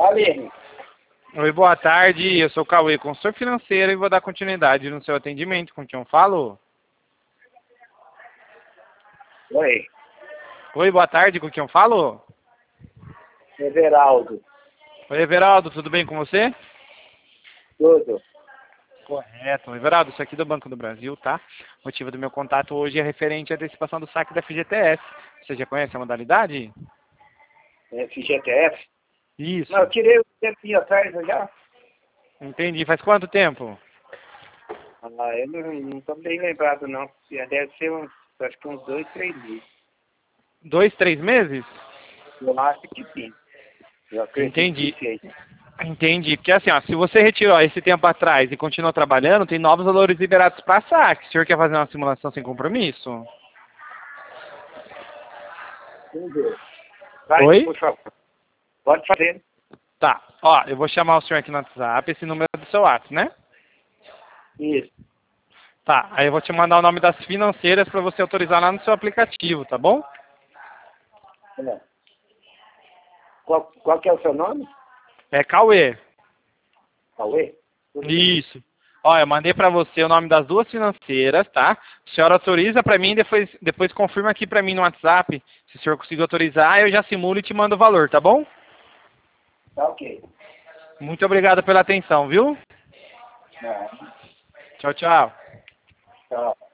Aline. Oi, boa tarde. Eu sou o Cauê, consultor financeiro, e vou dar continuidade no seu atendimento. Com quem eu falo? Oi, Oi, boa tarde. Com quem eu falo? Everaldo. Oi, Everaldo. Tudo bem com você? Tudo. Correto. Everaldo, isso aqui é do Banco do Brasil, tá? O motivo do meu contato hoje é referente à antecipação do saque da FGTS. Você já conhece a modalidade? FGTF? Isso. Não, eu tirei um tempinho atrás já. Entendi. Faz quanto tempo? Eu não tô bem lembrado, não. Deve ser acho que uns 2, 3 meses. 2, 3 meses? Eu acho que sim. Eu acredito Entendi. que sim. Entendi. Porque assim, ó, se você retirou esse tempo atrás e continuou trabalhando, tem novos valores liberados para saque. O senhor quer fazer uma simulação sem compromisso? Entendi. Vai, Oi? por favor. Pode fazer. Tá. Ó, eu vou chamar o senhor aqui no WhatsApp, esse número é do seu WhatsApp, né? Isso. Tá. Aí eu vou te mandar o nome das financeiras para você autorizar lá no seu aplicativo, tá bom? É. Qual que é o seu nome? É Cauê. Cauê? Tudo bem. Isso. Ó, eu mandei para você o nome das duas financeiras, tá? O senhor autoriza para mim, depois confirma aqui para mim no WhatsApp. Se o senhor conseguir autorizar, eu já simulo e te mando o valor, tá bom? Tá ok. Muito obrigado pela atenção, viu? É. Tchau, tchau. Tchau.